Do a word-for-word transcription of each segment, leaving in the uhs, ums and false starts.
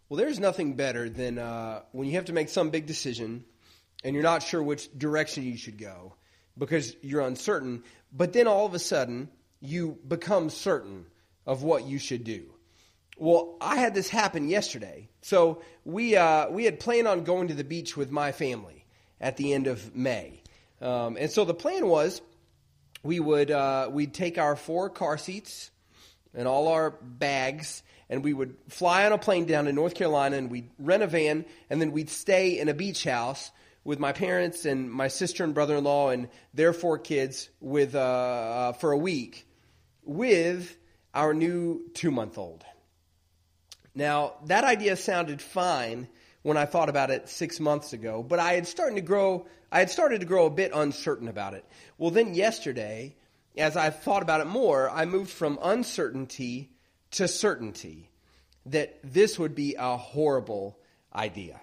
Well, there's nothing better than uh, when you have to make some big decision and you're not sure which direction you should go because you're uncertain, but then all of a sudden you become certain of what you should do. Well, I had this happen yesterday. So we uh, we had planned on going to the beach with my family at the end of May. Um, and so the plan was we would uh, we'd take our four car seats and all our bags, and we would fly on a plane down to North Carolina, and we'd rent a van, and then we'd stay in a beach house with my parents and my sister and brother-in-law and their four kids with uh, uh, for a week with our new two-month-old. Now, that idea sounded fine when I thought about it six months ago, but I had started to grow. I had started to grow a bit uncertain about it. Well, then yesterday, as I thought about it more, I moved from uncertainty to certainty that this would be a horrible idea.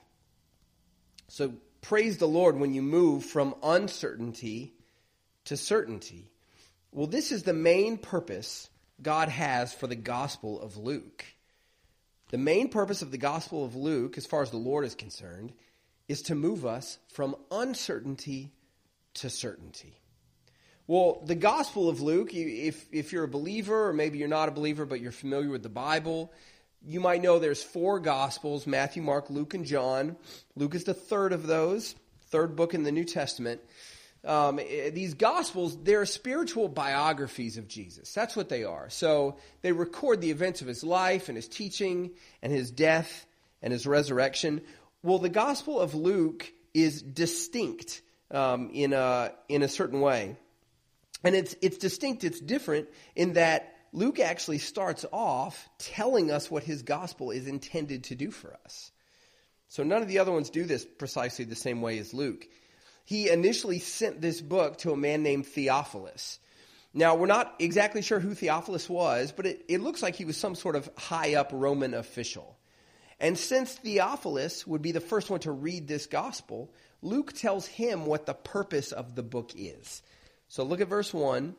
So praise the Lord when you move from uncertainty to certainty. Well, this is the main purpose God has for the Gospel of Luke. The main purpose of the Gospel of Luke, as far as the Lord is concerned, is to move us from uncertainty to certainty. Well, the Gospel of Luke, if if you're a believer, or maybe you're not a believer, but you're familiar with the Bible, you might know there's four Gospels, Matthew, Mark, Luke, and John. Luke is the third of those, third book in the New Testament. Um, these Gospels, they're spiritual biographies of Jesus. That's what they are. So they record the events of his life and his teaching and his death and his resurrection. Well, the Gospel of Luke is distinct um, in a in a certain way. And it's it's distinct, it's different in that Luke actually starts off telling us what his gospel is intended to do for us. So none of the other ones do this precisely the same way as Luke. He initially sent this book to a man named Theophilus. Now, we're not exactly sure who Theophilus was, but it, it looks like he was some sort of high-up Roman official. And since Theophilus would be the first one to read this gospel, Luke tells him what the purpose of the book is. So look at verse one.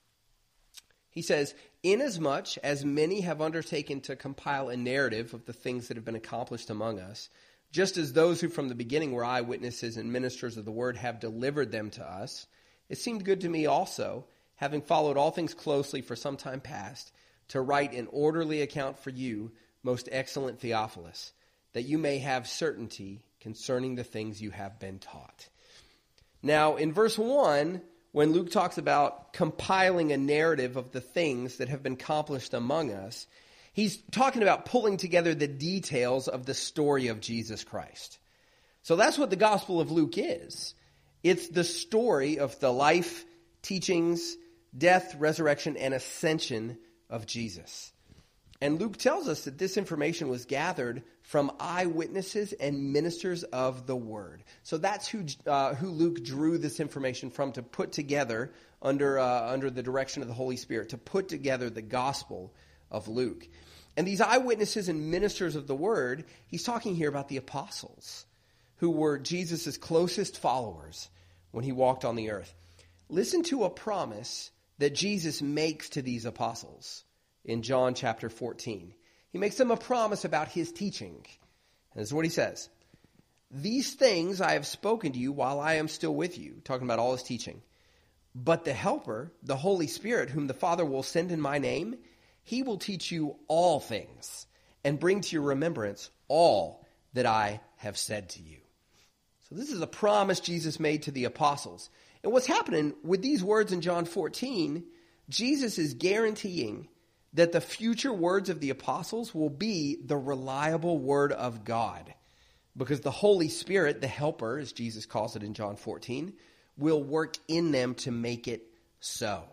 He says, "Inasmuch as many have undertaken to compile a narrative of the things that have been accomplished among us, just as those who from the beginning were eyewitnesses and ministers of the word have delivered them to us, it seemed good to me also, having followed all things closely for some time past, to write an orderly account for you, most excellent Theophilus, that you may have certainty concerning the things you have been taught." Now, in verse one, when Luke talks about compiling a narrative of the things that have been accomplished among us, he's talking about pulling together the details of the story of Jesus Christ. So that's what the Gospel of Luke is. It's the story of the life, teachings, death, resurrection, and ascension of Jesus. And Luke tells us that this information was gathered from eyewitnesses and ministers of the word. So that's who uh, who Luke drew this information from to put together under uh, under the direction of the Holy Spirit, to put together the Gospel of Luke. And these eyewitnesses and ministers of the word, he's talking here about the apostles, who were Jesus' closest followers when he walked on the earth. Listen to a promise that Jesus makes to these apostles in John chapter fourteen. He makes them a promise about his teaching. And this is what he says. "These things I have spoken to you while I am still with you," talking about all his teaching. "But the Helper, the Holy Spirit, whom the Father will send in my name, he will teach you all things and bring to your remembrance all that I have said to you." So this is a promise Jesus made to the apostles. And what's happening with these words in John fourteen, Jesus is guaranteeing that the future words of the apostles will be the reliable word of God, because the Holy Spirit, the Helper, as Jesus calls it in John fourteen, will work in them to make it so.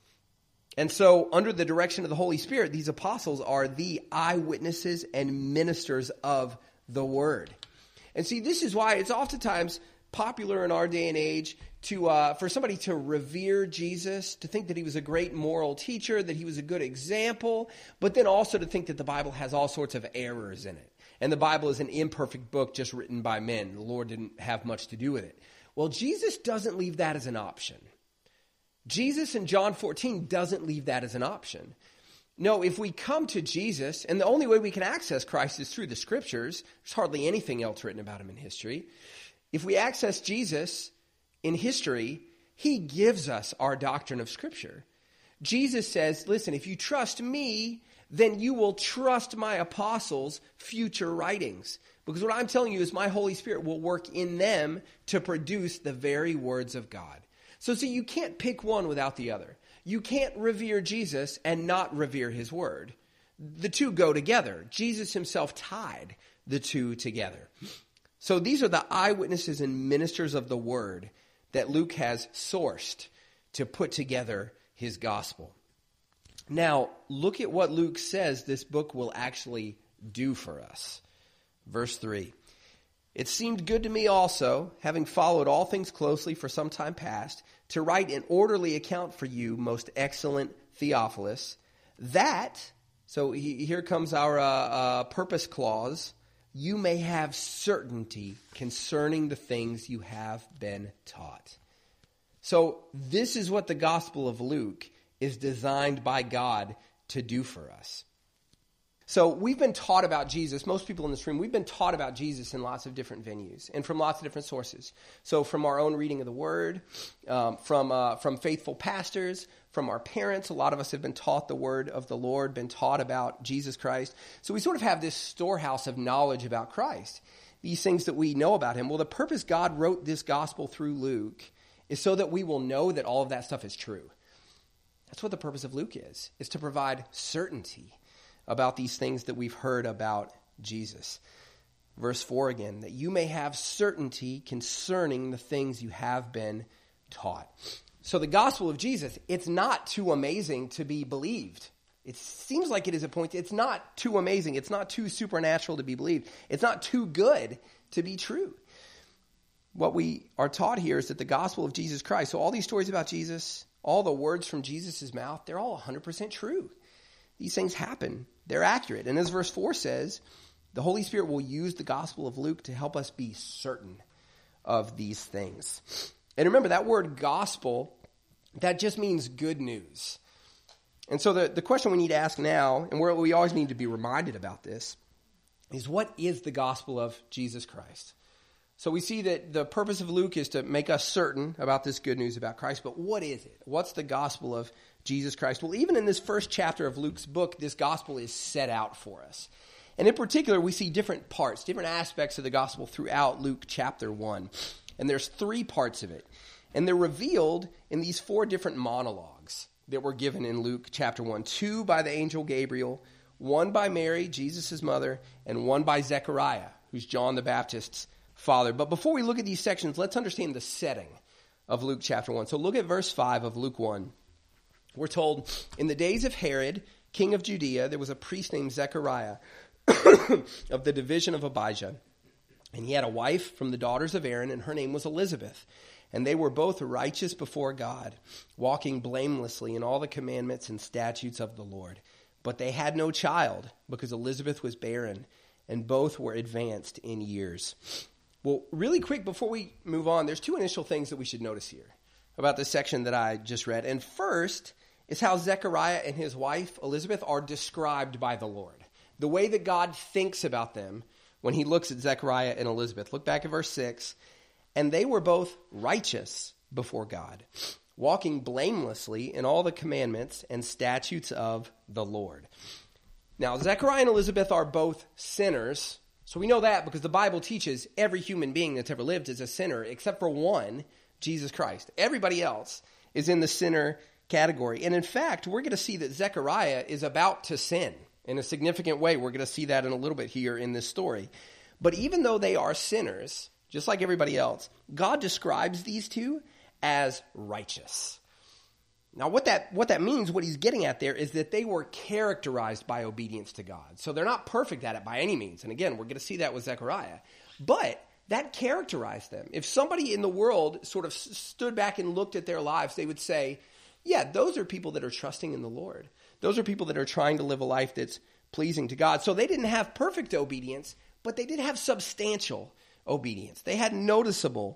And so, under the direction of the Holy Spirit, these apostles are the eyewitnesses and ministers of the word. And see, this is why it's oftentimes popular in our day and age to uh, for somebody to revere Jesus, to think that he was a great moral teacher, that he was a good example, but then also to think that the Bible has all sorts of errors in it. And the Bible is an imperfect book just written by men. The Lord didn't have much to do with it. Well, Jesus doesn't leave that as an option. Jesus in John fourteen doesn't leave that as an option. No, if we come to Jesus, and the only way we can access Christ is through the Scriptures, there's hardly anything else written about him in history. If we access Jesus in history, he gives us our doctrine of Scripture. Jesus says, listen, if you trust me, then you will trust my apostles' future writings. Because what I'm telling you is my Holy Spirit will work in them to produce the very words of God. So see, you can't pick one without the other. You can't revere Jesus and not revere his word. The two go together. Jesus himself tied the two together. So these are the eyewitnesses and ministers of the word that Luke has sourced to put together his gospel. Now, look at what Luke says this book will actually do for us. Verse three. It seemed good to me also, having followed all things closely for some time past, to write an orderly account for you, most excellent Theophilus, that, so he, here comes our uh, uh, purpose clause, you may have certainty concerning the things you have been taught. So this is what the Gospel of Luke is designed by God to do for us. So we've been taught about Jesus, most people in this room, we've been taught about Jesus in lots of different venues and from lots of different sources. So from our own reading of the Word, um, from uh, from faithful pastors, from our parents, a lot of us have been taught the Word of the Lord, been taught about Jesus Christ. So we sort of have this storehouse of knowledge about Christ, these things that we know about him. Well, the purpose God wrote this gospel through Luke is so that we will know that all of that stuff is true. That's what the purpose of Luke is, is to provide certainty about these things that we've heard about Jesus. Verse four again, that you may have certainty concerning the things you have been taught. So the gospel of Jesus, it's not too amazing to be believed. It seems like it is a point. It's not too amazing. It's not too supernatural to be believed. It's not too good to be true. What we are taught here is that the gospel of Jesus Christ, so all these stories about Jesus, all the words from Jesus' mouth, they're all one hundred percent true. These things happen. They're accurate. And as verse four says, the Holy Spirit will use the Gospel of Luke to help us be certain of these things. And remember, that word gospel, that just means good news. And so the, the question we need to ask now, and where we always need to be reminded about this, is what is the gospel of Jesus Christ? So we see that the purpose of Luke is to make us certain about this good news about Christ, but what is it? What's the gospel of Jesus Christ? Well, even in this first chapter of Luke's book, this gospel is set out for us. And in particular, we see different parts, different aspects of the gospel throughout Luke chapter one. And there's three parts of it. And they're revealed in these four different monologues that were given in Luke chapter one. Two by the angel Gabriel, one by Mary, Jesus' mother, and one by Zechariah, who's John the Baptist's father. But before we look at these sections, let's understand the setting of Luke chapter one. So look at verse five of Luke one. We're told, in the days of Herod, king of Judea, there was a priest named Zechariah of the division of Abijah. And he had a wife from the daughters of Aaron, and her name was Elizabeth. And they were both righteous before God, walking blamelessly in all the commandments and statutes of the Lord. But they had no child, because Elizabeth was barren, and both were advanced in years. Well, really quick before we move on, there's two initial things that we should notice here about this section that I just read. And first is how Zechariah and his wife, Elizabeth, are described by the Lord. The way that God thinks about them when he looks at Zechariah and Elizabeth. Look back at verse six. And they were both righteous before God, walking blamelessly in all the commandments and statutes of the Lord. Now, Zechariah and Elizabeth are both sinners. So we know that because the Bible teaches every human being that's ever lived is a sinner, except for one, Jesus Christ. Everybody else is in the sinner category. And in fact, we're going to see that Zechariah is about to sin in a significant way. We're going to see that in a little bit here in this story. But even though they are sinners, just like everybody else, God describes these two as righteous. Now, what that what that means, what he's getting at there, is that they were characterized by obedience to God. So they're not perfect at it by any means. And again, we're going to see that with Zechariah. But that characterized them. If somebody in the world sort of stood back and looked at their lives, they would say, yeah, those are people that are trusting in the Lord. Those are people that are trying to live a life that's pleasing to God. So they didn't have perfect obedience, but they did have substantial obedience. They had noticeable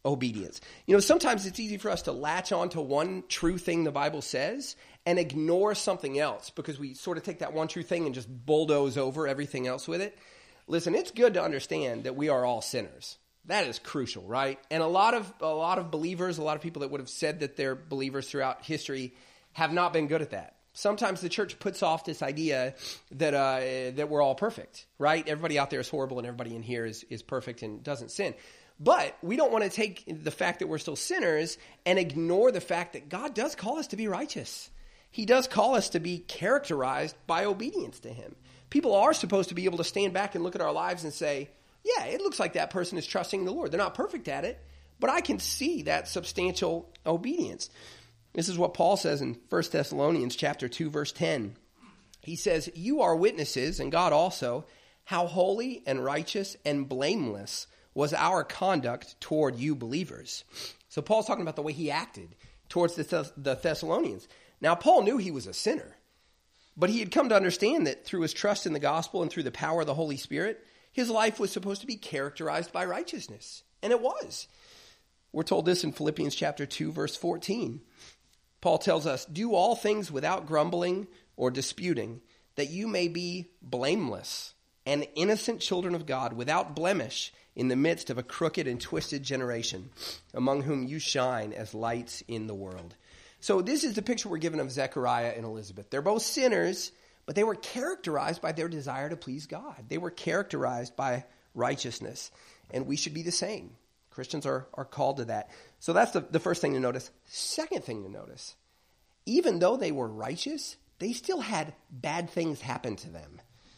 obedience. You know, sometimes it's easy for us to latch on to one true thing the Bible says and ignore something else because we sort of take that one true thing and just bulldoze over everything else with it. Listen, it's good to understand that we are all sinners. That is crucial, right? And a lot of a lot of believers, a lot of people that would have said that they're believers throughout history have not been good at that. Sometimes the church puts off this idea that uh, that we're all perfect, right? Everybody out there is horrible and everybody in here is, is perfect and doesn't sin. But we don't want to take the fact that we're still sinners and ignore the fact that God does call us to be righteous. He does call us to be characterized by obedience to him. People are supposed to be able to stand back and look at our lives and say, yeah, it looks like that person is trusting the Lord. They're not perfect at it, but I can see that substantial obedience. This is what Paul says in First Thessalonians chapter two, verse ten. He says, you are witnesses, and God also, how holy and righteous and blameless was our conduct toward you believers. So Paul's talking about the way he acted towards the, Thess- the Thessalonians. Now, Paul knew he was a sinner, but he had come to understand that through his trust in the gospel and through the power of the Holy Spirit, his life was supposed to be characterized by righteousness. And it was. We're told this in Philippians chapter two, verse fourteen. Paul tells us, do all things without grumbling or disputing, that you may be blameless and innocent children of God, without blemish, in the midst of a crooked and twisted generation, among whom you shine as lights in the world. So this is the picture we're given of Zechariah and Elizabeth. They're both sinners, but they were characterized by their desire to please God. They were characterized by righteousness, and we should be the same. Christians are, are called to that. So that's the, the first thing to notice. Second thing to notice, even though they were righteous, they still had bad things happen to them.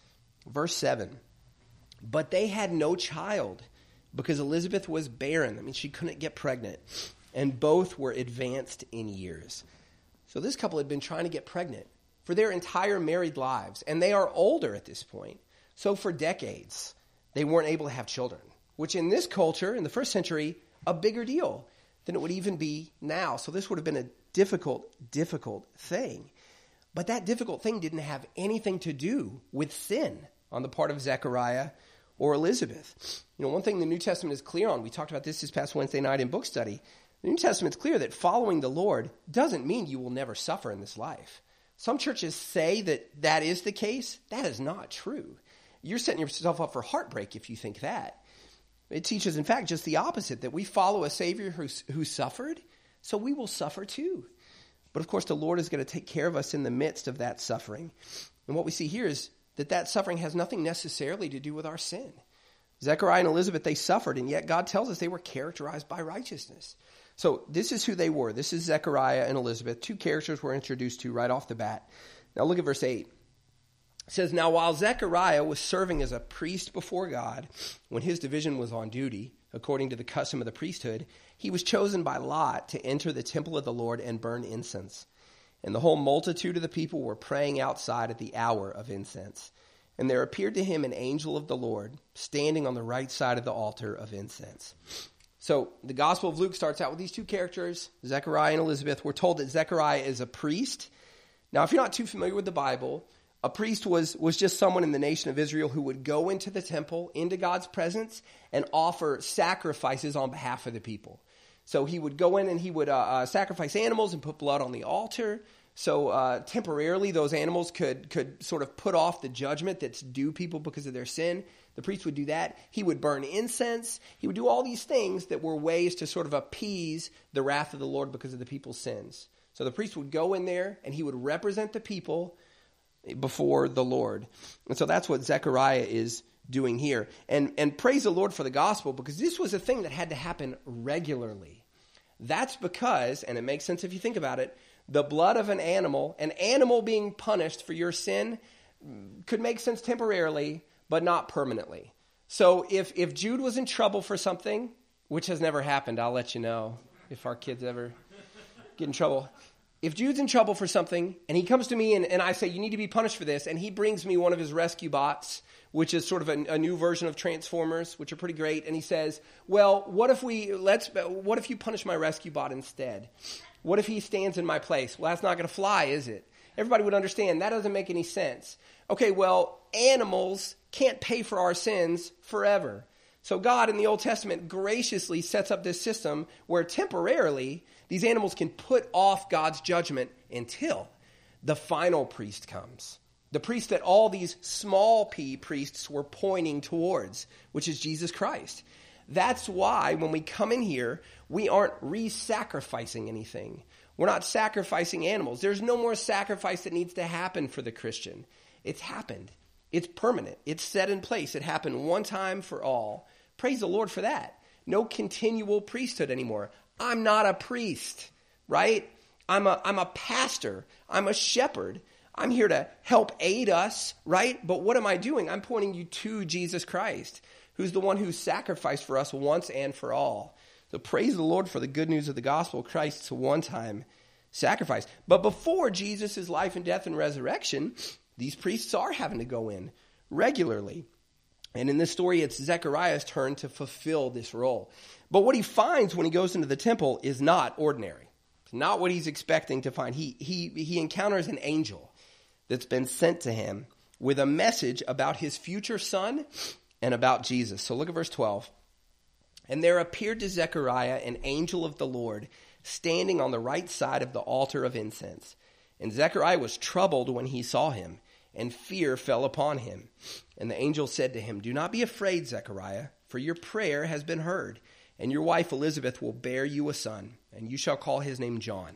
Verse seven, but they had no child because Elizabeth was barren. I mean, she couldn't get pregnant, and both were advanced in years. So this couple had been trying to get pregnant for their entire married lives, and they are older at this point. So for decades, they weren't able to have children, which in this culture, in the first century, a bigger deal than it would even be now. So this would have been a difficult, difficult thing. But that difficult thing didn't have anything to do with sin on the part of Zechariah or Elizabeth. You know, one thing the New Testament is clear on, we talked about this this past Wednesday night in book study, the New Testament's clear that following the Lord doesn't mean you will never suffer in this life. Some churches say that that is the case. That is not true. You're setting yourself up for heartbreak if you think that. It teaches, in fact, just the opposite, that we follow a Savior who, who suffered, so we will suffer too. But of course, the Lord is going to take care of us in the midst of that suffering. And what we see here is that that suffering has nothing necessarily to do with our sin. Zechariah and Elizabeth, they suffered, and yet God tells us they were characterized by righteousness. So this is who they were. This is Zechariah and Elizabeth, two characters we're introduced to right off the bat. Now look at verse eight. It says, now while Zechariah was serving as a priest before God, when his division was on duty, according to the custom of the priesthood, he was chosen by lot to enter the temple of the Lord and burn incense. And the whole multitude of the people were praying outside at the hour of incense. And there appeared to him an angel of the Lord, standing on the right side of the altar of incense. So the Gospel of Luke starts out with these two characters, Zechariah and Elizabeth. We're told that Zechariah is a priest. Now, if you're not too familiar with the Bible, a priest was, was just someone in the nation of Israel who would go into the temple, into God's presence, and offer sacrifices on behalf of the people. So he would go in and he would uh, uh, sacrifice animals and put blood on the altar. So uh, temporarily those animals could, could sort of put off the judgment that's due people because of their sin. The priest would do that. He would burn incense. He would do all these things that were ways to sort of appease the wrath of the Lord because of the people's sins. So the priest would go in there and he would represent the people before the Lord. And so that's what Zechariah is doing here. And and praise the Lord for the gospel, because this was a thing that had to happen regularly. That's because, and it makes sense if you think about it, the blood of an animal, an animal being punished for your sin, could make sense temporarily, but not permanently. So if, if Jude was in trouble for something, which has never happened, I'll let you know if our kids ever get in trouble. If Jude's in trouble for something, and he comes to me and, and I say, you need to be punished for this, and he brings me one of his rescue bots, which is sort of a, a new version of Transformers, which are pretty great, and he says, well, what if we, let's, what if you punish my rescue bot instead? What if he stands in my place? Well, that's not going to fly, is it? Everybody would understand that doesn't make any sense. Okay, well, animals can't pay for our sins forever. So God in the Old Testament graciously sets up this system where temporarily these animals can put off God's judgment until the final priest comes. The priest that all these small p priests were pointing towards, which is Jesus Christ. That's why when we come in here, we aren't re-sacrificing anything. We're not sacrificing animals. There's no more sacrifice that needs to happen for the Christian. It's happened. It's permanent. It's set in place. It happened one time for all. Praise the Lord for that. No continual priesthood anymore. I'm not a priest, right? I'm a, I'm a pastor. I'm a shepherd. I'm here to help aid us, right? But what am I doing? I'm pointing you to Jesus Christ, who's the one who sacrificed for us once and for all. So praise the Lord for the good news of the gospel, Christ's one-time sacrifice. But before Jesus' life and death and resurrection, these priests are having to go in regularly. And in this story, it's Zechariah's turn to fulfill this role. But what he finds when he goes into the temple is not ordinary. It's not what he's expecting to find. He, he, he encounters an angel that's been sent to him with a message about his future son and about Jesus. So look at verse twelve. And there appeared to Zechariah an angel of the Lord standing on the right side of the altar of incense. And Zechariah was troubled when he saw him, and fear fell upon him. And the angel said to him, "Do not be afraid, Zechariah, for your prayer has been heard, and your wife Elizabeth will bear you a son, and you shall call his name John."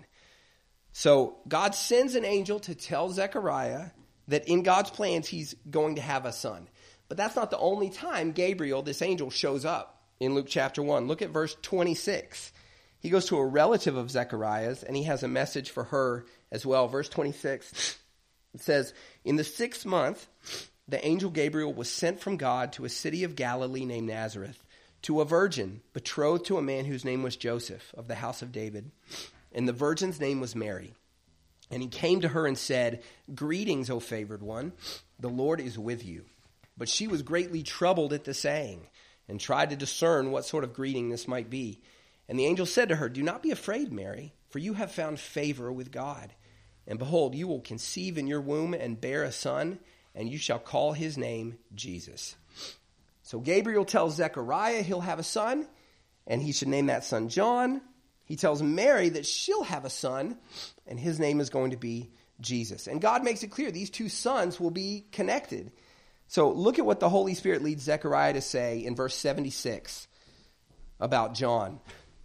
So God sends an angel to tell Zechariah that in God's plans he's going to have a son. But that's not the only time Gabriel, this angel, shows up in Luke chapter one. Look at verse twenty-six. He goes to a relative of Zechariah's, and he has a message for her as well. Verse twenty-six, it says, "In the sixth month, the angel Gabriel was sent from God to a city of Galilee named Nazareth, to a virgin betrothed to a man whose name was Joseph, of the house of David. And the virgin's name was Mary. And he came to her and said, 'Greetings, O favored one, the Lord is with you.' But she was greatly troubled at the saying, and tried to discern what sort of greeting this might be. And the angel said to her, 'Do not be afraid, Mary, for you have found favor with God. And behold, you will conceive in your womb and bear a son, and you shall call his name Jesus.'" So Gabriel tells Zechariah he'll have a son, and he should name that son John. He tells Mary that she'll have a son, and his name is going to be Jesus. And God makes it clear these two sons will be connected. So look at what the Holy Spirit leads Zechariah to say in verse seventy-six about John.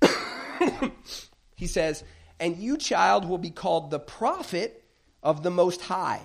He says, "And you, child, will be called the prophet of the Most High."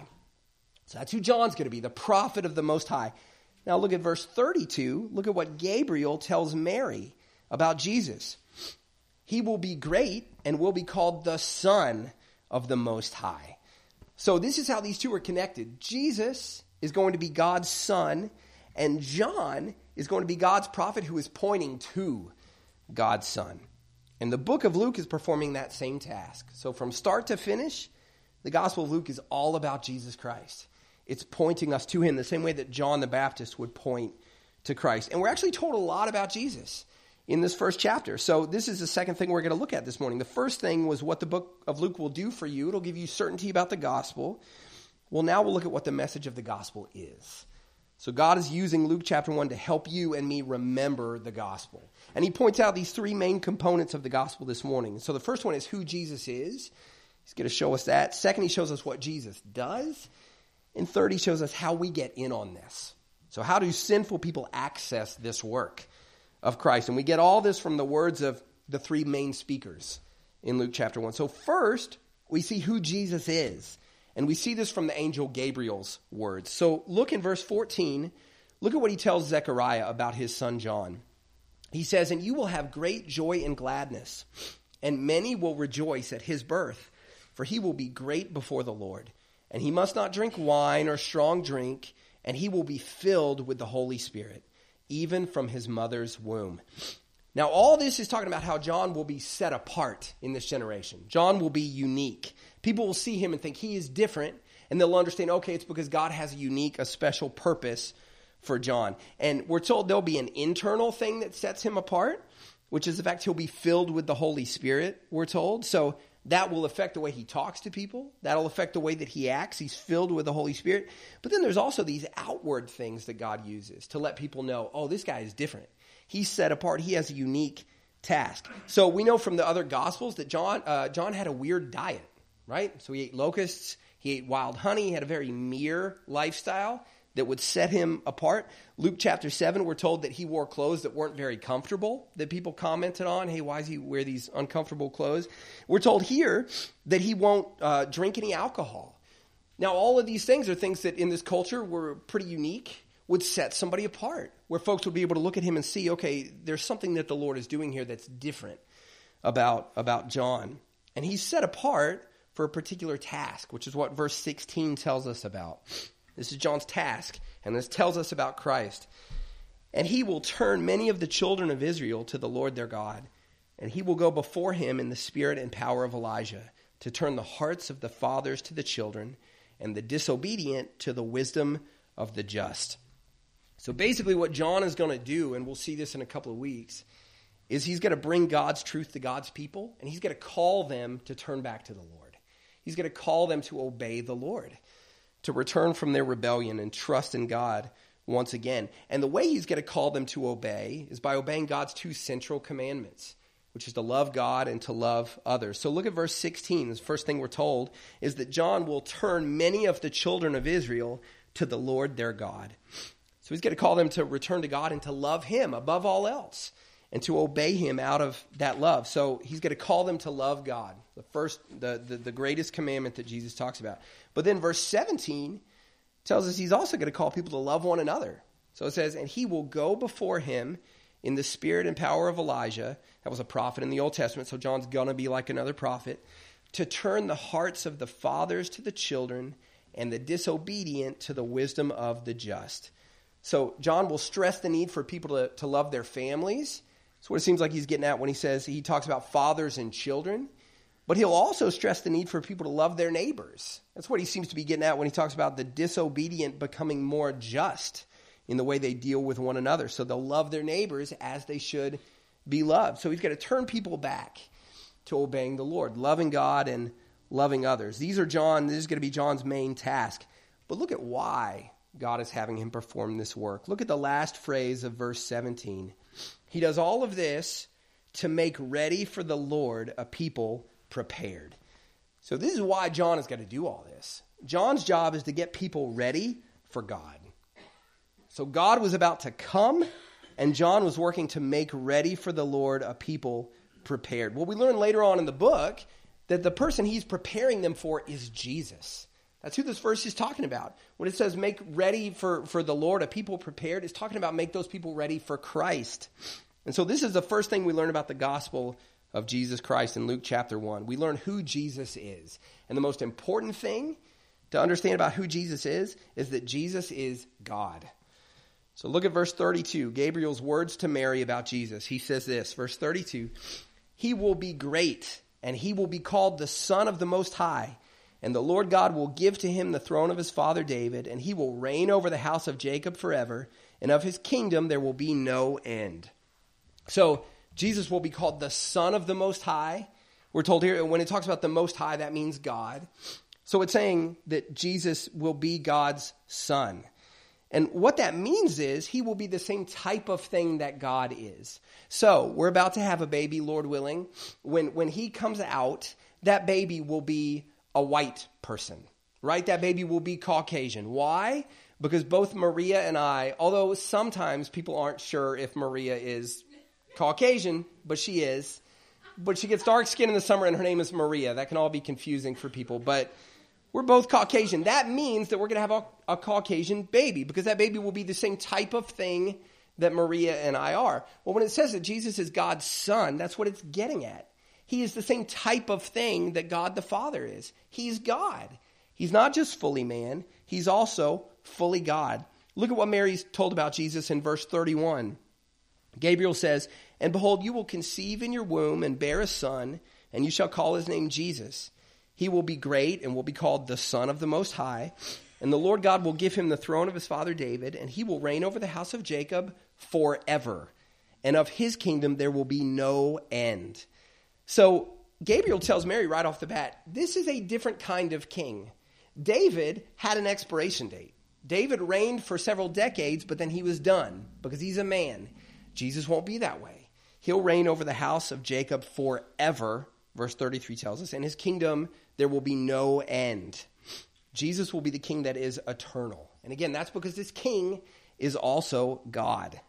So that's who John's going to be, the prophet of the Most High. Now look at verse thirty-two. Look at what Gabriel tells Mary about Jesus. "He will be great and will be called the Son of the Most High." So this is how these two are connected. Jesus is going to be God's son, and John is going to be God's prophet who is pointing to God's son. And the book of Luke is performing that same task. So from start to finish, the Gospel of Luke is all about Jesus Christ. It's pointing us to him the same way that John the Baptist would point to Christ. And we're actually told a lot about Jesus in this first chapter. So this is the second thing we're going to look at this morning. The first thing was what the book of Luke will do for you. It'll give you certainty about the gospel. Well, now we'll look at what the message of the gospel is. So God is using Luke chapter one to help you and me remember the gospel. And he points out these three main components of the gospel this morning. So the first one is who Jesus is. He's going to show us that. Second, he shows us what Jesus does. And third, he shows us how we get in on this. So how do sinful people access this work of Christ? And we get all this from the words of the three main speakers in Luke chapter one. So first, we see who Jesus is. And we see this from the angel Gabriel's words. So look in verse fourteen. Look at what he tells Zechariah about his son John. He says, "And you will have great joy and gladness, and many will rejoice at his birth, for he will be great before the Lord. And he must not drink wine or strong drink, and he will be filled with the Holy Spirit, even from his mother's womb." Now, all this is talking about how John will be set apart in this generation. John will be unique. People will see him and think he is different, and they'll understand, okay, it's because God has a unique, a special purpose for John. And we're told there'll be an internal thing that sets him apart, which is the fact he'll be filled with the Holy Spirit, we're told. So That will affect the way he talks to people. That'll affect the way that he acts. He's filled with the Holy Spirit. But then there's also these outward things that God uses to let people know, oh, this guy is different. He's set apart. He has a unique task. So we know from the other Gospels that John uh, John had a weird diet, right? So he ate locusts. He ate wild honey. He had a very mere lifestyle that would set him apart. Luke chapter seven, we're told that he wore clothes that weren't very comfortable, that people commented on. Hey, why does he wear these uncomfortable clothes? We're told here that he won't uh, drink any alcohol. Now, all of these things are things that in this culture were pretty unique, would set somebody apart, where folks would be able to look at him and see, okay, there's something that the Lord is doing here that's different about, about John. And he's set apart for a particular task, which is what verse sixteen tells us about. This is John's task, and this tells us about Christ. And he will turn many of the children of Israel to the Lord their God, and he will go before him in the spirit and power of Elijah to turn the hearts of the fathers to the children and the disobedient to the wisdom of the just. So basically what John is going to do, and we'll see this in a couple of weeks, is he's going to bring God's truth to God's people, and he's going to call them to turn back to the Lord. He's going to call them to obey the Lord, to return from their rebellion and trust in God once again. And the way he's going to call them to obey is by obeying God's two central commandments, which is to love God and to love others. So look at verse sixteen. The first thing we're told is that John will turn many of the children of Israel to the Lord their God. So he's going to call them to return to God and to love him above all else and to obey him out of that love. So he's going to call them to love God, the first, the, the, the greatest commandment that Jesus talks about. But then verse seventeen tells us he's also going to call people to love one another. So it says, and he will go before him in the spirit and power of Elijah. That was a prophet in the Old Testament, so John's going to be like another prophet, to turn the hearts of the fathers to the children and the disobedient to the wisdom of the just. So John will stress the need for people to, to love their families. That's what it seems like he's getting at when he says he talks about fathers and children. But he'll also stress the need for people to love their neighbors. That's what he seems to be getting at when he talks about the disobedient becoming more just in the way they deal with one another. So they'll love their neighbors as they should be loved. So he's got to turn people back to obeying the Lord, loving God and loving others. These are John, this is going to be John's main task. But look at why God is having him perform this work. Look at the last phrase of verse seventeen. He does all of this to make ready for the Lord a people prepared. So this is why John has got to do all this. John's job is to get people ready for God. So God was about to come, and John was working to make ready for the Lord a people prepared. Well, we learn later on in the book that the person he's preparing them for is Jesus. That's who this verse is talking about. When it says make ready for, for the Lord, a people prepared, it's talking about make those people ready for Christ. And so this is the first thing we learn about the gospel of Jesus Christ in Luke chapter one. We learn who Jesus is. And the most important thing to understand about who Jesus is, is that Jesus is God. So look at verse thirty-two, Gabriel's words to Mary about Jesus. He says this, verse thirty-two, he will be great, and he will be called the Son of the Most High. And the Lord God will give to him the throne of his father David, and he will reign over the house of Jacob forever, and of his kingdom there will be no end. So Jesus will be called the Son of the Most High. We're told here, when it talks about the Most High, that means God. So it's saying that Jesus will be God's Son. And what that means is he will be the same type of thing that God is. So we're about to have a baby, Lord willing. When, when he comes out, that baby will be a white person, right? That baby will be Caucasian. Why? Because both Maria and I, although sometimes people aren't sure if Maria is Caucasian, but she is. But she gets dark skin in the summer and her name is Maria. That can all be confusing for people. But we're both Caucasian. That means that we're going to have a, a Caucasian baby because that baby will be the same type of thing that Maria and I are. Well, when it says that Jesus is God's son, that's what it's getting at. He is the same type of thing that God the Father is. He's God. He's not just fully man. He's also fully God. Look at what Mary's told about Jesus in verse thirty-one. Gabriel says, and behold, you will conceive in your womb and bear a son, and you shall call his name Jesus. He will be great and will be called the Son of the Most High. And the Lord God will give him the throne of his father David, and he will reign over the house of Jacob forever. And of his kingdom there will be no end. So Gabriel tells Mary right off the bat, this is a different kind of king. David had an expiration date. David reigned for several decades, but then he was done because he's a man. Jesus won't be that way. He'll reign over the house of Jacob forever, verse thirty-three tells us, and his kingdom there will be no end. Jesus will be the king that is eternal. And again, that's because this king is also God.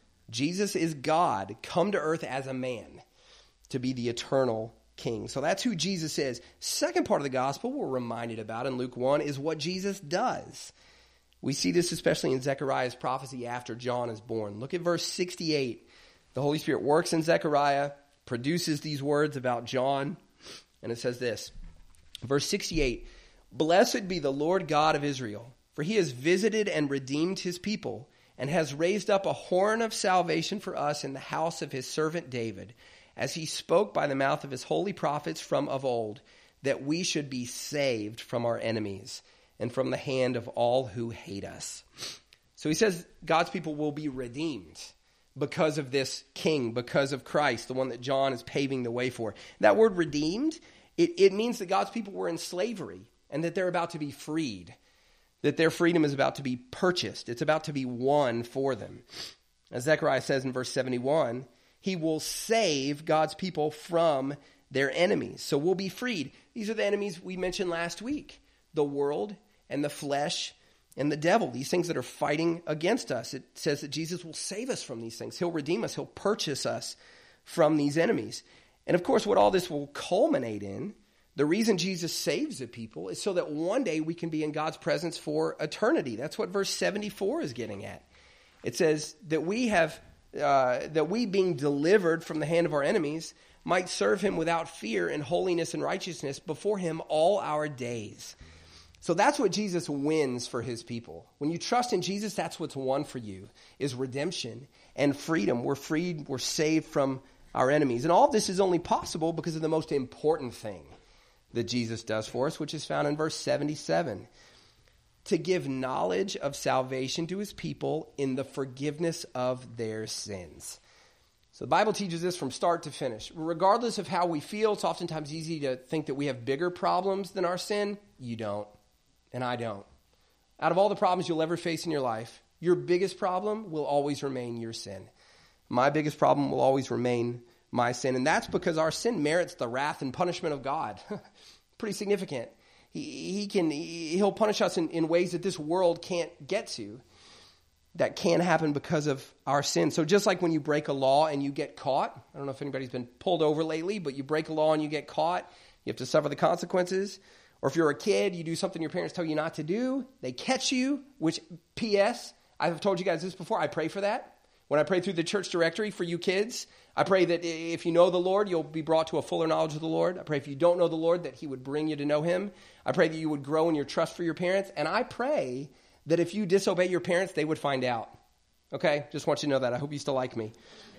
Jesus is God, come to earth as a man to be the eternal king. So that's who Jesus is. Second part of the gospel we're reminded about in Luke one is what Jesus does. We see this especially in Zechariah's prophecy after John is born. Look at verse sixty-eight. The Holy Spirit works in Zechariah, produces these words about John, and it says this. Verse sixty-eight, "Blessed be the Lord God of Israel, for he has visited and redeemed his people, and has raised up a horn of salvation for us in the house of his servant David, as he spoke by the mouth of his holy prophets from of old, that we should be saved from our enemies and from the hand of all who hate us." So he says God's people will be redeemed because of this king, because of Christ, the one that John is paving the way for. That word redeemed, it, it means that God's people were in slavery and that they're about to be freed, that their freedom is about to be purchased. It's about to be won for them. As Zechariah says in verse seventy-one, he will save God's people from their enemies. So we'll be freed. These are the enemies we mentioned last week, the world and the flesh and the devil, these things that are fighting against us. It says that Jesus will save us from these things. He'll redeem us. He'll purchase us from these enemies. And of course, what all this will culminate in, the reason Jesus saves the people is so that one day we can be in God's presence for eternity. That's what verse seventy-four is getting at. It says that we have, uh, that we being delivered from the hand of our enemies might serve him without fear in holiness and righteousness before him all our days. So that's what Jesus wins for his people. When you trust in Jesus, that's what's won for you, is redemption and freedom. We're freed, we're saved from our enemies. And all of this is only possible because of the most important thing that Jesus does for us, which is found in verse seventy-seven. To give knowledge of salvation to his people in the forgiveness of their sins. So the Bible teaches this from start to finish. Regardless of how we feel, it's oftentimes easy to think that we have bigger problems than our sin. You don't. And I don't. Out of all the problems you'll ever face in your life, your biggest problem will always remain your sin. My biggest problem will always remain my sin. And that's because our sin merits the wrath and punishment of God. Pretty significant. He, he can, he'll punish us in, in ways that this world can't get to. That can happen because of our sin. So just like when you break a law and you get caught, I don't know if anybody's been pulled over lately, but you break a law and you get caught, you have to suffer the consequences. Or if you're a kid, you do something your parents tell you not to do, they catch you, which, P S, I've told you guys this before, I pray for that. When I pray through the church directory for you kids, I pray that if you know the Lord, you'll be brought to a fuller knowledge of the Lord. I pray if you don't know the Lord, that he would bring you to know him. I pray that you would grow in your trust for your parents. And I pray that if you disobey your parents, they would find out. Okay? Just want you to know that. I hope you still like me.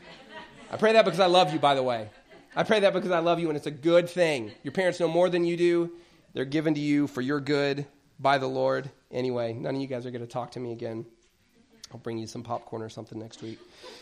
I pray that because I love you, by the way. I pray that because I love you, and it's a good thing. Your parents know more than you do. They're given to you for your good by the Lord. Anyway, none of you guys are going to talk to me again. I'll bring you some popcorn or something next week.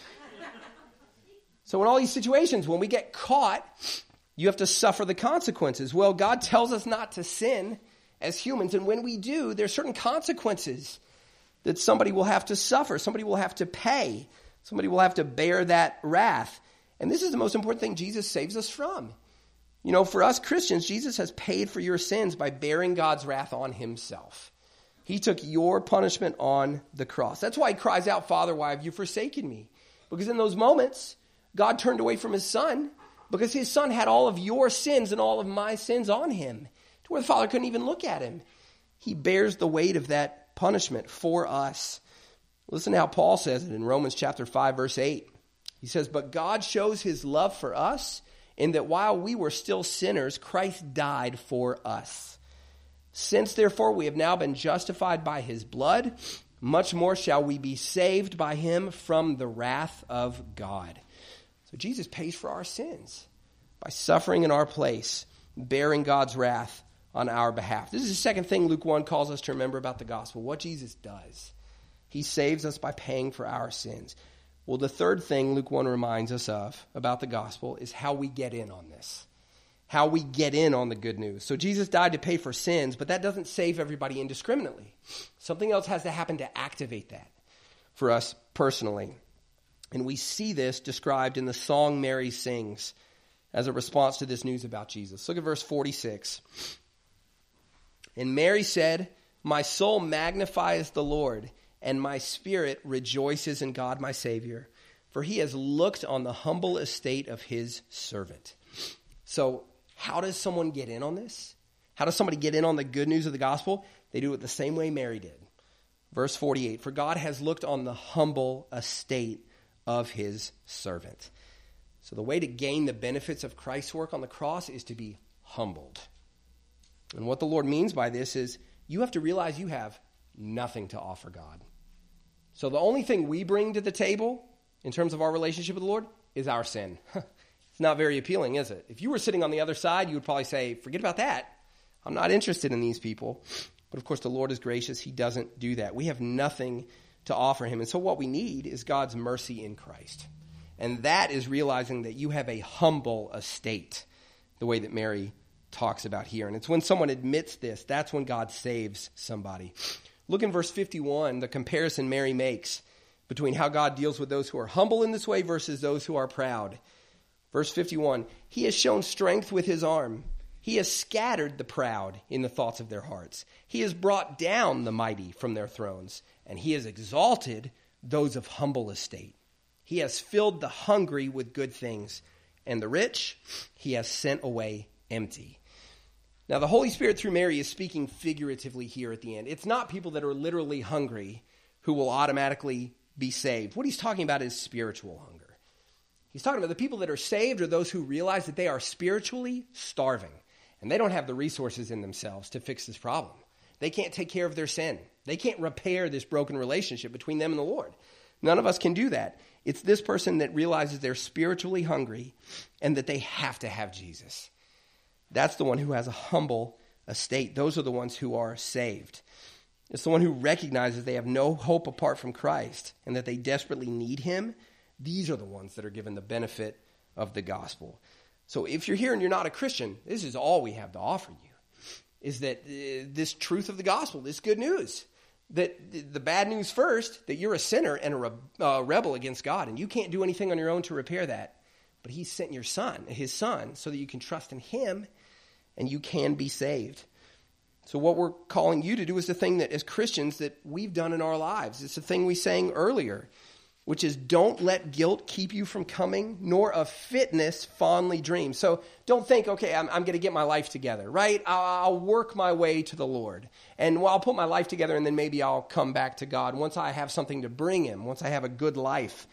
So in all these situations, when we get caught, you have to suffer the consequences. Well, God tells us not to sin as humans, and when we do, there's certain consequences that somebody will have to suffer. Somebody will have to pay. Somebody will have to bear that wrath. And this is the most important thing Jesus saves us from. You know, for us Christians, Jesus has paid for your sins by bearing God's wrath on himself. He took your punishment on the cross. That's why he cries out, "Father, why have you forsaken me?" Because in those moments, God turned away from his son because his son had all of your sins and all of my sins on him, to where the Father couldn't even look at him. He bears the weight of that punishment for us. Listen to how Paul says it in Romans chapter five, verse eight. He says, "But God shows his love for us in that while we were still sinners, Christ died for us. Since, therefore, we have now been justified by his blood, much more shall we be saved by him from the wrath of God." So Jesus pays for our sins by suffering in our place, bearing God's wrath on our behalf. This is the second thing Luke one calls us to remember about the gospel, what Jesus does. He saves us by paying for our sins. Well, the third thing Luke one reminds us of about the gospel is how we get in on this. how we get in on the good news. So Jesus died to pay for sins, but that doesn't save everybody indiscriminately. Something else has to happen to activate that for us personally. And we see this described in the song Mary sings as a response to this news about Jesus. Look at verse forty-six. And Mary said, my soul magnifies the Lord, and my spirit rejoices in God my Savior, for he has looked on the humble estate of his servant. So how does someone get in on this? How does somebody get in on the good news of the gospel? They do it the same way Mary did. Verse forty-eight, for God has looked on the humble estate of his servant. So the way to gain the benefits of Christ's work on the cross is to be humbled. And what the Lord means by this is you have to realize you have nothing to offer God. So the only thing we bring to the table in terms of our relationship with the Lord is our sin. It's not very appealing, is it? If you were sitting on the other side, you would probably say, forget about that. I'm not interested in these people. But of course, the Lord is gracious. He doesn't do that. We have nothing to offer him. And so what we need is God's mercy in Christ. And that is realizing that you have a humble estate, the way that Mary talks about here. And it's when someone admits this, that's when God saves somebody. Look in verse fifty-one, the comparison Mary makes between how God deals with those who are humble in this way versus those who are proud. Verse fifty-one, he has shown strength with his arm. He has scattered the proud in the thoughts of their hearts. He has brought down the mighty from their thrones, and he has exalted those of humble estate. He has filled the hungry with good things, and the rich he has sent away empty. Now, the Holy Spirit through Mary is speaking figuratively here at the end. It's not people that are literally hungry who will automatically be saved. What he's talking about is spiritual hunger. He's talking about the people that are saved are those who realize that they are spiritually starving, and they don't have the resources in themselves to fix this problem. They can't take care of their sin. They can't repair this broken relationship between them and the Lord. None of us can do that. It's this person that realizes they're spiritually hungry and that they have to have Jesus. That's the one who has a humble estate. Those are the ones who are saved. It's the one who recognizes they have no hope apart from Christ and that they desperately need him. These are the ones that are given the benefit of the gospel. So if you're here and you're not a Christian, this is all we have to offer you, is that uh, this truth of the gospel, this good news, that the bad news first, that you're a sinner and a re- uh, rebel against God, and you can't do anything on your own to repair that. But he sent your son, his son, so that you can trust in him and you can be saved. So what we're calling you to do is the thing that as Christians that we've done in our lives. It's the thing we sang earlier, which is don't let guilt keep you from coming, nor of fitness fondly dream. So don't think, okay, I'm, I'm going to get my life together, right? I'll, I'll work my way to the Lord. And well, I'll put my life together and then maybe I'll come back to God once I have something to bring him, once I have a good life.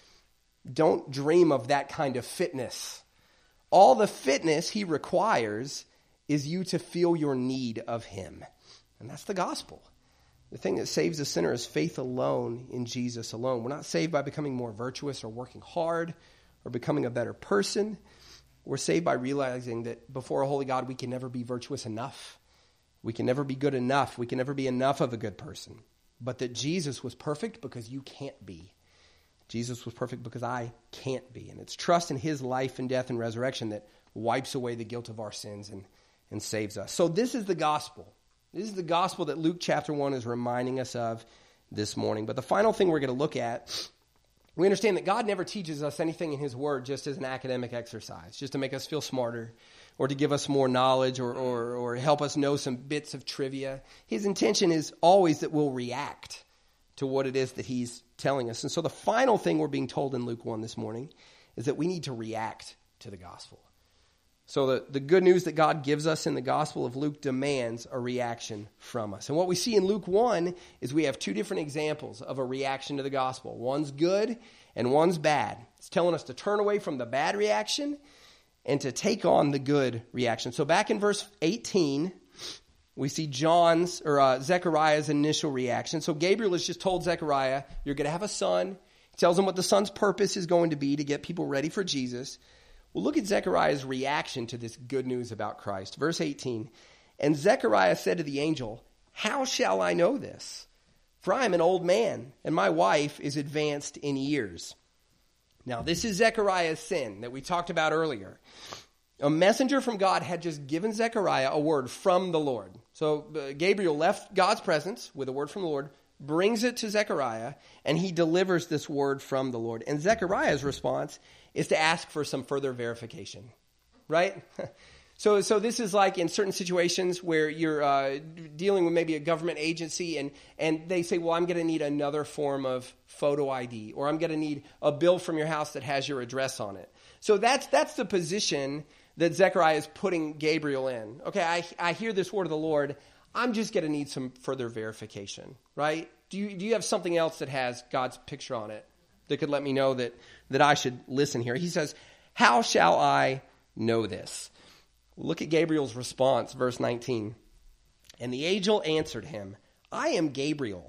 Don't dream of that kind of fitness. All the fitness he requires is you to feel your need of him. And that's the gospel. The thing that saves a sinner is faith alone in Jesus alone. We're not saved by becoming more virtuous or working hard or becoming a better person. We're saved by realizing that before a holy God, we can never be virtuous enough. We can never be good enough. We can never be enough of a good person. But that Jesus was perfect because you can't be. Jesus was perfect because I can't be. And it's trust in his life and death and resurrection that wipes away the guilt of our sins and, and saves us. So this is the gospel. This is the gospel that Luke chapter one is reminding us of this morning. But the final thing we're going to look at, we understand that God never teaches us anything in his word just as an academic exercise, just to make us feel smarter or to give us more knowledge or, or, or help us know some bits of trivia. His intention is always that we'll react to what it is that he's telling us. And so the final thing we're being told in Luke one this morning is that we need to react to the gospel. So the, the good news that God gives us in the Gospel of Luke demands a reaction from us. And what we see in Luke one is we have two different examples of a reaction to the gospel. One's good and one's bad. It's telling us to turn away from the bad reaction and to take on the good reaction. So back in verse eighteen, we see John's or uh, Zechariah's initial reaction. So Gabriel has just told Zechariah, you're going to have a son. He tells him what the son's purpose is going to be to get people ready for Jesus. Well, look at Zechariah's reaction to this good news about Christ. Verse eighteen, and Zechariah said to the angel, how shall I know this? For I am an old man, and my wife is advanced in years. Now, this is Zechariah's sin that we talked about earlier. A messenger from God had just given Zechariah a word from the Lord. So uh, Gabriel left God's presence with a word from the Lord, brings it to Zechariah, and he delivers this word from the Lord. And Zechariah's response is to ask for some further verification, right? So so this is like in certain situations where you're uh, dealing with maybe a government agency and, and they say, well, I'm going to need another form of photo I D, or I'm going to need a bill from your house that has your address on it. So that's that's the position that Zechariah is putting Gabriel in. Okay, I, I hear this word of the Lord. I'm just going to need some further verification, right? Do you do you have something else that has God's picture on it that could let me know that, that I should listen here? He says, how shall I know this? Look at Gabriel's response, verse nineteen. And the angel answered him, I am Gabriel.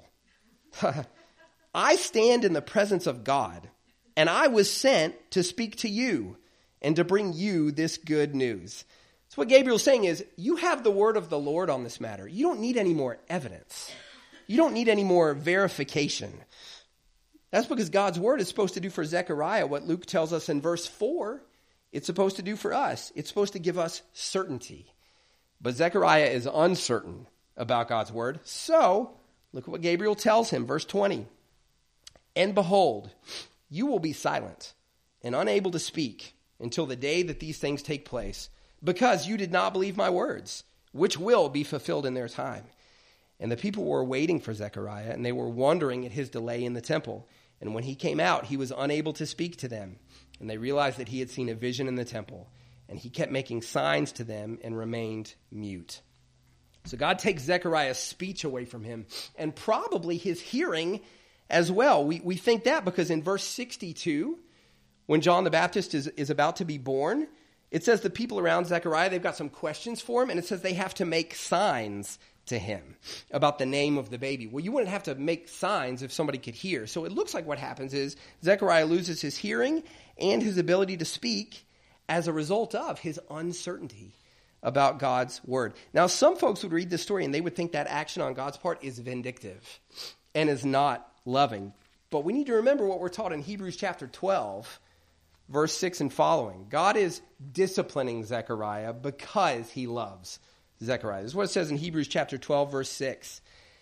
I stand in the presence of God, and I was sent to speak to you and to bring you this good news. So what Gabriel's saying is, you have the word of the Lord on this matter. You don't need any more evidence. You don't need any more verification. That's because God's word is supposed to do for Zechariah what Luke tells us in verse four. It's supposed to do for us. It's supposed to give us certainty. But Zechariah is uncertain about God's word. So, look at what Gabriel tells him, verse twenty. And behold, you will be silent and unable to speak until the day that these things take place, because you did not believe my words, which will be fulfilled in their time. And the people were waiting for Zechariah, and they were wondering at his delay in the temple. And when he came out, he was unable to speak to them. And they realized that he had seen a vision in the temple. And he kept making signs to them and remained mute. So God takes Zechariah's speech away from him, and probably his hearing as well. We, we think that because in verse sixty-two, when John the Baptist is, is about to be born, it says the people around Zechariah, they've got some questions for him, and it says they have to make signs to him about the name of the baby. Well, you wouldn't have to make signs if somebody could hear. So it looks like what happens is Zechariah loses his hearing and his ability to speak as a result of his uncertainty about God's word. Now, some folks would read this story and they would think that action on God's part is vindictive and is not loving. But we need to remember what we're taught in Hebrews chapter twelve, verse six and following. God is disciplining Zechariah because he loves Zechariah. This is what it says in Hebrews chapter twelve, verse six.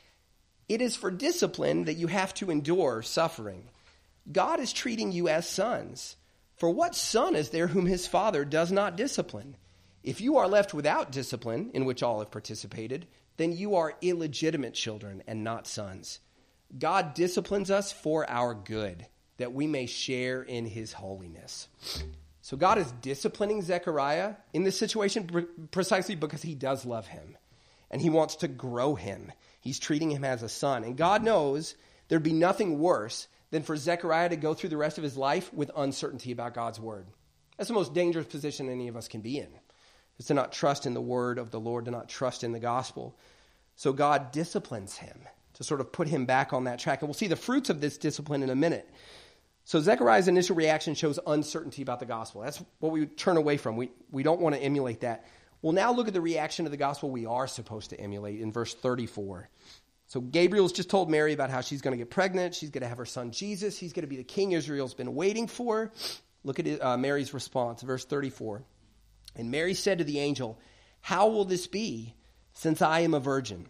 It is for discipline that you have to endure suffering. God is treating you as sons. For what son is there whom his father does not discipline? If you are left without discipline, in which all have participated, then you are illegitimate children and not sons. God disciplines us for our good, that we may share in his holiness. So God is disciplining Zechariah in this situation precisely because he does love him, and he wants to grow him. He's treating him as a son. And God knows there'd be nothing worse than for Zechariah to go through the rest of his life with uncertainty about God's word. That's the most dangerous position any of us can be in, is to not trust in the word of the Lord, to not trust in the gospel. So God disciplines him to sort of put him back on that track. And we'll see the fruits of this discipline in a minute. So Zechariah's initial reaction shows uncertainty about the gospel. That's what we turn away from. We, we don't want to emulate that. We'll now look at the reaction to the gospel we are supposed to emulate in verse thirty-four. So Gabriel's just told Mary about how she's going to get pregnant. She's going to have her son Jesus. He's going to be the king Israel's been waiting for. Look at uh, Mary's response, verse thirty-four. And Mary said to the angel, how will this be, since I am a virgin?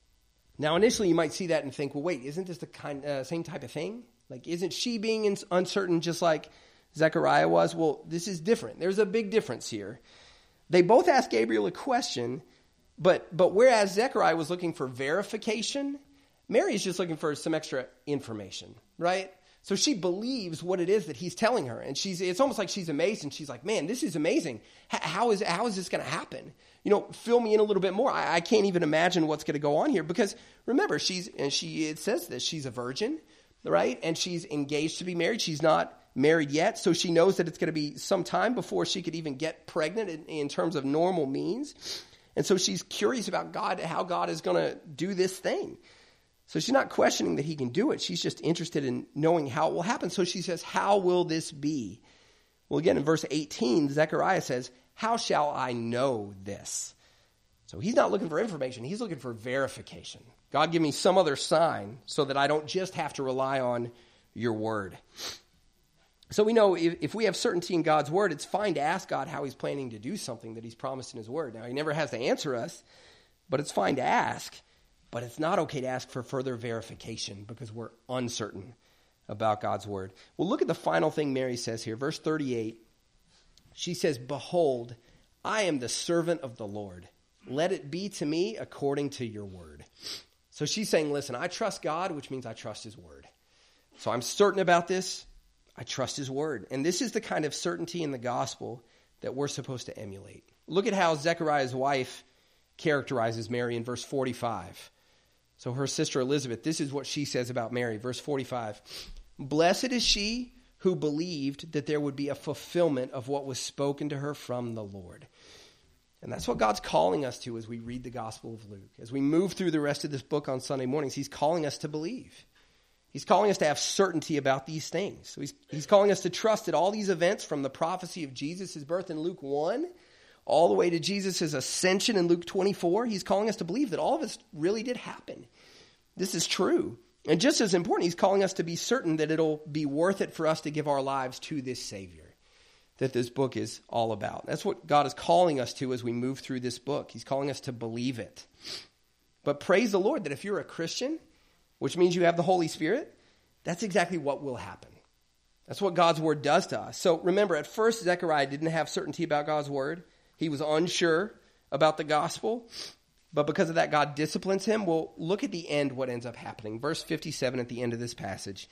Now, initially, you might see that and think, well, wait, isn't this the kind, uh, same type of thing? Like, isn't she being in, uncertain just like Zechariah was? Well, this is different. There's a big difference here. They both asked Gabriel a question, but but whereas Zechariah was looking for verification, Mary is just looking for some extra information, right? So she believes what it is that he's telling her, and she's it's almost like she's amazed, and she's like, man, this is amazing. H- how is how is this going to happen? You know, fill me in a little bit more. I, I can't even imagine what's going to go on here, because remember, she's and she it says this, she's a virgin, right? And she's engaged to be married. She's not married yet, so she knows that it's going to be some time before she could even get pregnant in, in terms of normal means. And so she's curious about God, how God is going to do this thing. So she's not questioning that he can do it. She's just interested in knowing how it will happen. So she says, how will this be? Well, again, in verse eighteen, Zechariah says, how shall I know this? So he's not looking for information. He's looking for verification. God, give me some other sign so that I don't just have to rely on your word. So we know if, if we have certainty in God's word, it's fine to ask God how he's planning to do something that he's promised in his word. Now, he never has to answer us, but it's fine to ask. But it's not okay to ask for further verification because we're uncertain about God's word. Well, look at the final thing Mary says here. Verse thirty-eight, she says, "Behold, I am the servant of the Lord. Let it be to me according to your word." So she's saying, listen, I trust God, which means I trust his word. So I'm certain about this. I trust his word. And this is the kind of certainty in the gospel that we're supposed to emulate. Look at how Zechariah's wife characterizes Mary in verse forty-five. So her sister Elizabeth, this is what she says about Mary. Verse forty-five, "Blessed is she who believed that there would be a fulfillment of what was spoken to her from the Lord." And that's what God's calling us to as we read the Gospel of Luke. As we move through the rest of this book on Sunday mornings, he's calling us to believe. He's calling us to have certainty about these things. So he's, he's calling us to trust that all these events from the prophecy of Jesus' birth in Luke one all the way to Jesus' ascension in Luke twenty-four, he's calling us to believe that all of this really did happen. This is true. And just as important, he's calling us to be certain that it'll be worth it for us to give our lives to this Savior that this book is all about. That's what God is calling us to as we move through this book. He's calling us to believe it. But praise the Lord that if you're a Christian, which means you have the Holy Spirit, that's exactly what will happen. That's what God's word does to us. So remember, at first, Zechariah didn't have certainty about God's word. He was unsure about the gospel. But because of that, God disciplines him. Well, look at the end, what ends up happening. Verse fifty-seven at the end of this passage.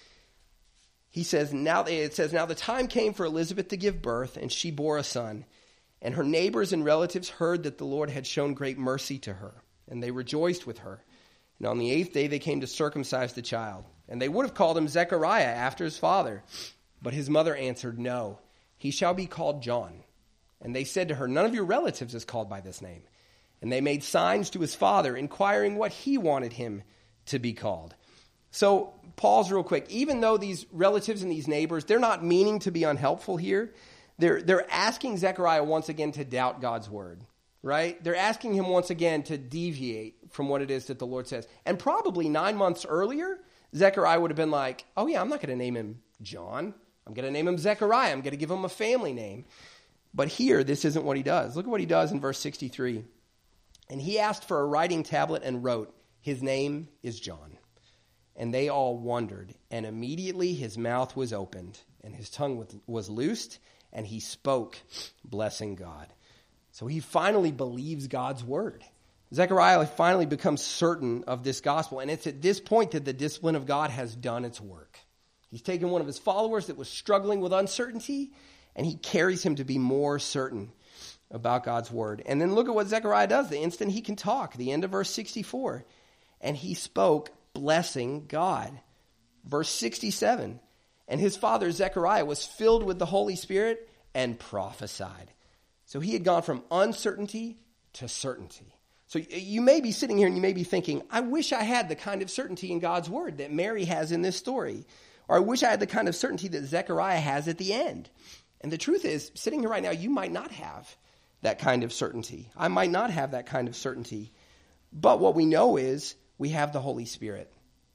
He says, now it says, "Now the time came for Elizabeth to give birth, and she bore a son. And her neighbors and relatives heard that the Lord had shown great mercy to her, and they rejoiced with her. And on the eighth day they came to circumcise the child. And they would have called him Zechariah after his father. But his mother answered, 'No, he shall be called John.' And they said to her, 'None of your relatives is called by this name.' And they made signs to his father, inquiring what he wanted him to be called." So pause real quick. Even though these relatives and these neighbors, they're not meaning to be unhelpful here. They're, they're asking Zechariah once again to doubt God's word, right? They're asking him once again to deviate from what it is that the Lord says. And probably nine months earlier, Zechariah would have been like, oh yeah, I'm not going to name him John. I'm going to name him Zechariah. I'm going to give him a family name. But here, this isn't what he does. Look at what he does in verse sixty-three. "And he asked for a writing tablet and wrote, 'His name is John.' And they all wondered. And immediately his mouth was opened, and his tongue was loosed, and he spoke, blessing God." So he finally believes God's word. Zechariah finally becomes certain of this gospel. And it's at this point that the discipline of God has done its work. He's taken one of his followers that was struggling with uncertainty, and he carries him to be more certain about God's word. And then look at what Zechariah does the instant he can talk. The end of verse sixty-four. "And he spoke, blessing God." Verse sixty-seven. "And his father Zechariah was filled with the Holy Spirit and prophesied." So he had gone from uncertainty to certainty. So you may be sitting here and you may be thinking, I wish I had the kind of certainty in God's word that Mary has in this story. Or I wish I had the kind of certainty that Zechariah has at the end. And the truth is, sitting here right now, you might not have that kind of certainty. I might not have that kind of certainty. But what we know is we have the Holy Spirit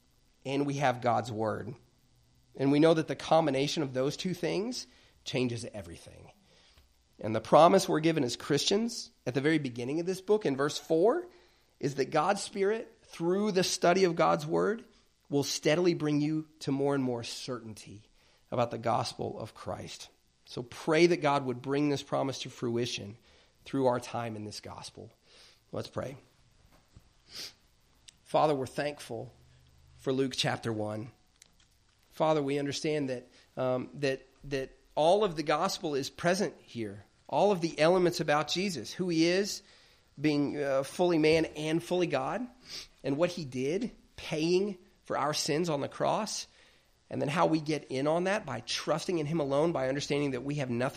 and we have God's word. And we know that the combination of those two things changes everything. And the promise we're given as Christians at the very beginning of this book in verse four is that God's Spirit, through the study of God's word, will steadily bring you to more and more certainty about the gospel of Christ. So pray that God would bring this promise to fruition through our time in this gospel. Let's pray. Father, we're thankful for Luke chapter one. Father, we understand that um, that that all of the gospel is present here. All of the elements about Jesus, who he is, being uh, fully man and fully God, and what he did, paying for our sins on the cross, and then how we get in on that by trusting in him alone, by understanding that we have nothing